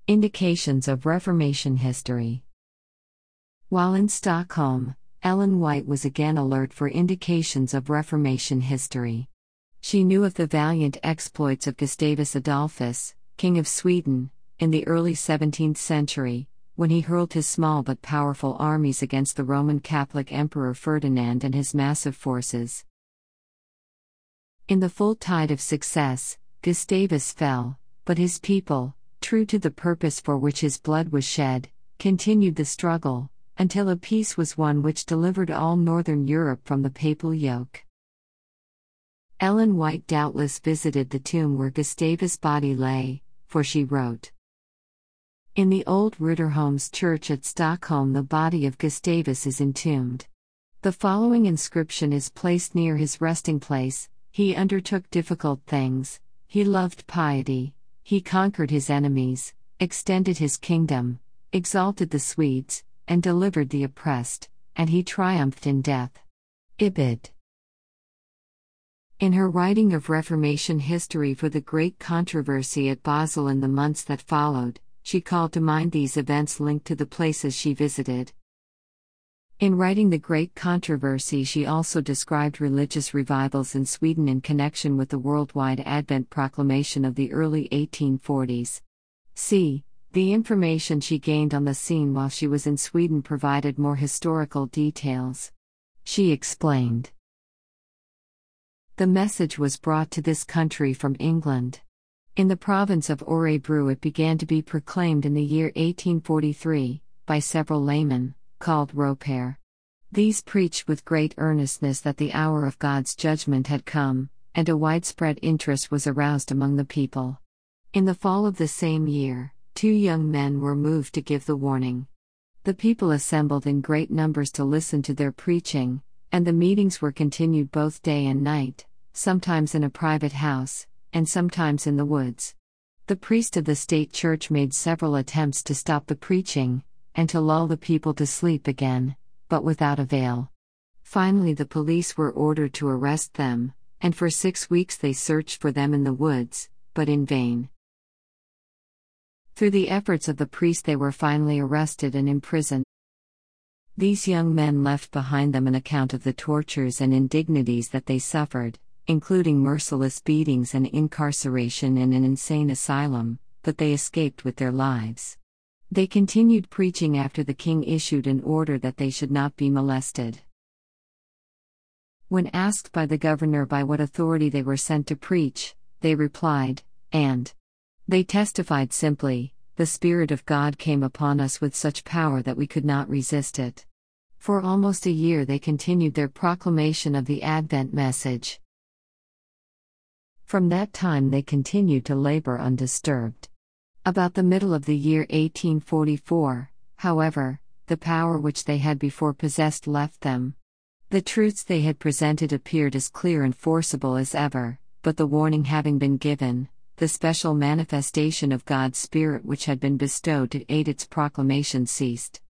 Indications of Reformation history. While in Stockholm, Ellen White was again alert for indications of Reformation history. She knew of the valiant exploits of Gustavus Adolphus, King of Sweden, in the early 17th century, when he hurled his small but powerful armies against the Roman Catholic Emperor Ferdinand and his massive forces. In the full tide of success, Gustavus fell, but his people, true to the purpose for which his blood was shed, continued the struggle, until a peace was won which delivered all northern Europe from the papal yoke. Ellen White doubtless visited the tomb where Gustavus' body lay, for she wrote, "In the old Riddarholms church at Stockholm the body of Gustavus is entombed. The following inscription is placed near his resting place: He undertook difficult things, he loved piety, he conquered his enemies, extended his kingdom, exalted the Swedes, and delivered the oppressed, and he triumphed in death. Ibid." In her writing of Reformation history for the Great Controversy at Basel in the months that followed, she called to mind these events linked to the places she visited. In writing The Great Controversy, she also described religious revivals in Sweden in connection with the worldwide Advent proclamation of the early 1840s. The information she gained on the scene while she was in Sweden provided more historical details. She explained, "The message was brought to this country from England. In the province of Örebro it began to be proclaimed in the year 1843, by several laymen, called ropare. These preached with great earnestness that the hour of God's judgment had come, and a widespread interest was aroused among the people. In the fall of the same year, 2 young men were moved to give the warning. The people assembled in great numbers to listen to their preaching, and the meetings were continued both day and night, sometimes in a private house, and sometimes in the woods. The priest of the state church made several attempts to stop the preaching, and to lull the people to sleep again, but without avail. Finally the police were ordered to arrest them, and for 6 weeks they searched for them in the woods, but in vain. Through the efforts of the priest they were finally arrested and imprisoned. These young men left behind them an account of the tortures and indignities that they suffered, including merciless beatings and incarceration in an insane asylum, but they escaped with their lives. They continued preaching after the king issued an order that they should not be molested. When asked by the governor by what authority they were sent to preach, they replied, they testified simply, "The Spirit of God came upon us with such power that we could not resist it." For almost a year they continued their proclamation of the Advent message. From that time they continued to labor undisturbed. About the middle of the year 1844, however, the power which they had before possessed left them. The truths they had presented appeared as clear and forcible as ever, but the warning having been given, the special manifestation of God's Spirit which had been bestowed to aid its proclamation ceased.